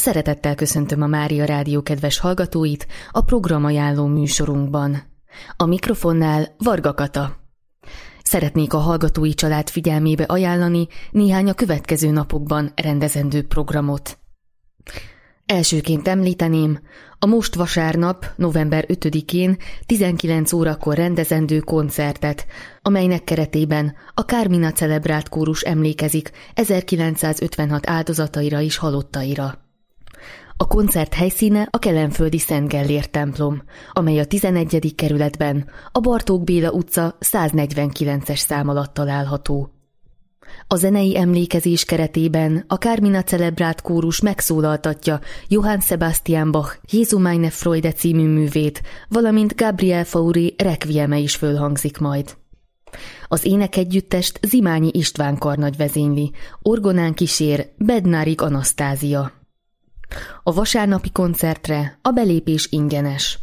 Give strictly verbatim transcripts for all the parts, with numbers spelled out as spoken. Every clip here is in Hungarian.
Szeretettel köszöntöm a Mária Rádió kedves hallgatóit a programajánló műsorunkban. A mikrofonnál Varga Kata. Szeretnék a hallgatói család figyelmébe ajánlani néhány a következő napokban rendezendő programot. Elsőként említeném a most vasárnap, november ötödikén tizenkilenc órakor rendezendő koncertet, amelynek keretében a Carmina Celebrált kórus emlékezik ezerkilencszázötvenhat áldozataira és halottaira. A koncert helyszíne a kelenföldi Szent Gellért templom, amely a tizenegyedik kerületben, a Bartók Béla utca száznegyvenkilences szám alatt található. A zenei emlékezés keretében a Carmina Celebrált kórus megszólaltatja Johann Sebastian Bach Jesu meine Freude című művét, valamint Gabriel Fauré requieme is fölhangzik majd. Az énekegyüttest Zimányi István karnagy vezényli, orgonán kísér Bednárik Anasztázia. A vasárnapi koncertre a belépés ingyenes.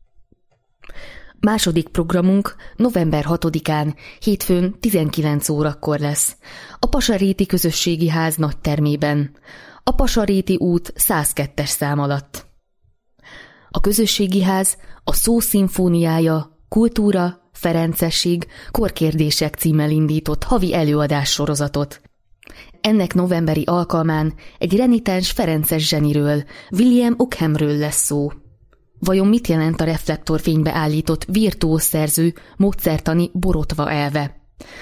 Második programunk november hatodikán, hétfőn tizenkilenc órakor lesz, a Pasaréti Közösségi Ház nagytermében, a Pasaréti út százkettes szám alatt. A Közösségi Ház a Szó szimfóniája, kultúra, ferencesség, korkérdések címmel indított havi előadás sorozatot. Ennek novemberi alkalmán egy renitens ferences zseniről, William Ockhamről lesz szó. Vajon mit jelent a reflektorfénybe állított virtuóz szerző módszertani borotva elve?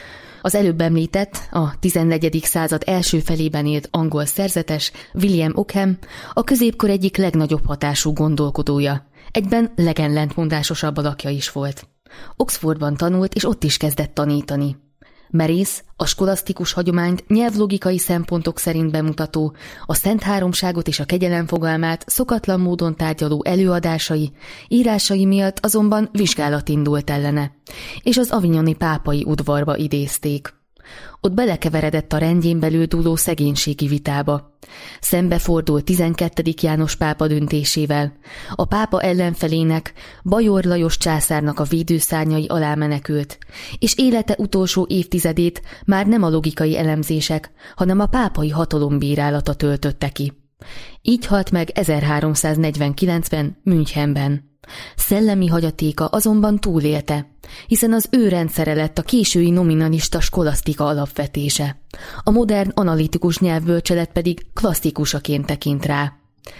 Az előbb említett, a tizennegyedik század első felében élt angol szerzetes William Ockham a középkor egyik legnagyobb hatású gondolkodója, egyben legellentmondásosabb alakja is volt. Oxfordban tanult, és ott is kezdett tanítani. Merész, a skolasztikus hagyományt nyelvlogikai szempontok szerint bemutató, a Szent Háromságot és a kegyelem fogalmát szokatlan módon tárgyaló előadásai, írásai miatt azonban vizsgálat indult ellene, és az avignoni pápai udvarba idézték. Ott belekeveredett a rendjén belül dúló szegénységi vitába. Szembefordult tizenkettedik János pápa döntésével. A pápa ellenfelének, Bajor Lajos császárnak a védőszárnyai alá menekült, és élete utolsó évtizedét már nem a logikai elemzések, hanem a pápai hatalom bírálata töltötte ki. Így halt meg ezerháromszáznegyvenkilencben Münchenben. Szellemi hagyatéka azonban túlélte, hiszen az ő rendszere lett a késői nominalista skolasztika alapvetése. A modern analitikus nyelvbölcselet pedig klasszikusaként tekint rá.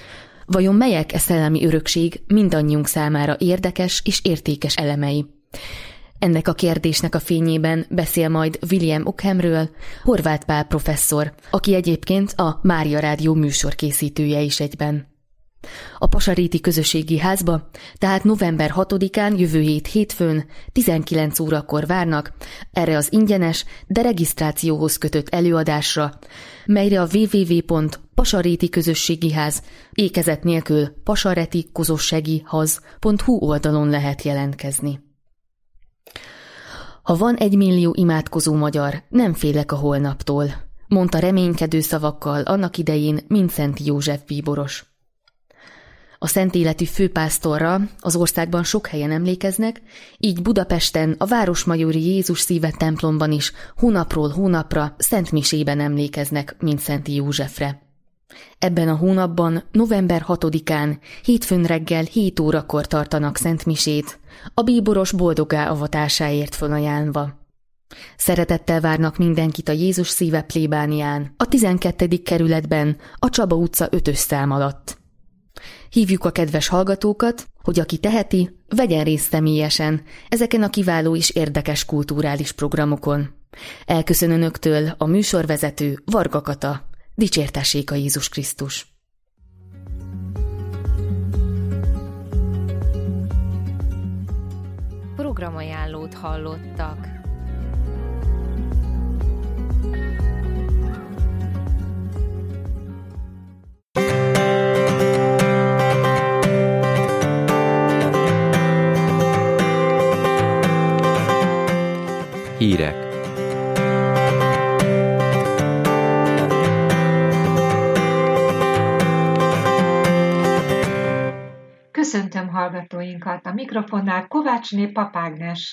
Vajon melyek e szellemi örökség mindannyiunk számára érdekes és értékes elemei? Ennek a kérdésnek a fényében beszél majd William Ockhamről Horváth Pál professzor, aki egyébként a Mária Rádió műsorkészítője is egyben. A Pasaréti Közösségi Házba, tehát november hatodikán, jövő hét hétfőn, tizenkilenc órakor várnak erre az ingyenes, de regisztrációhoz kötött előadásra, melyre a double-u double-u double-u pont pasaréti közösségi ház ékezet nélkül pasareti közösségi ház pont hu oldalon lehet jelentkezni. Ha van egy millió imádkozó magyar, nem félek a holnaptól, mondta reménykedő szavakkal annak idején Mindszenty József bíboros. A szent életű főpásztorra az országban sok helyen emlékeznek, így Budapesten a Városmajori Jézus Szíve templomban is hónapról hónapra szentmisében emlékeznek Mindszenty Józsefre. Ebben a hónapban november hatodikán hétfőn reggel hét órakor tartanak szentmisét, a bíboros boldoggá avatásáért fölajánlva. Szeretettel várnak mindenkit a Jézus Szíve plébánián, a tizenkettedik kerületben, a Csaba utca ötös szám alatt. Hívjuk a kedves hallgatókat, hogy aki teheti, vegyen részt személyesen ezeken a kiváló és érdekes kulturális programokon. Elköszön önöktől a műsorvezető Varga Kata. Dicsértessék a Jézus Krisztus! Programajánlót hallottak. Hírek. Köszöntöm hallgatóinkat! A mikrofonnál Kovácsné Pap Ágnes.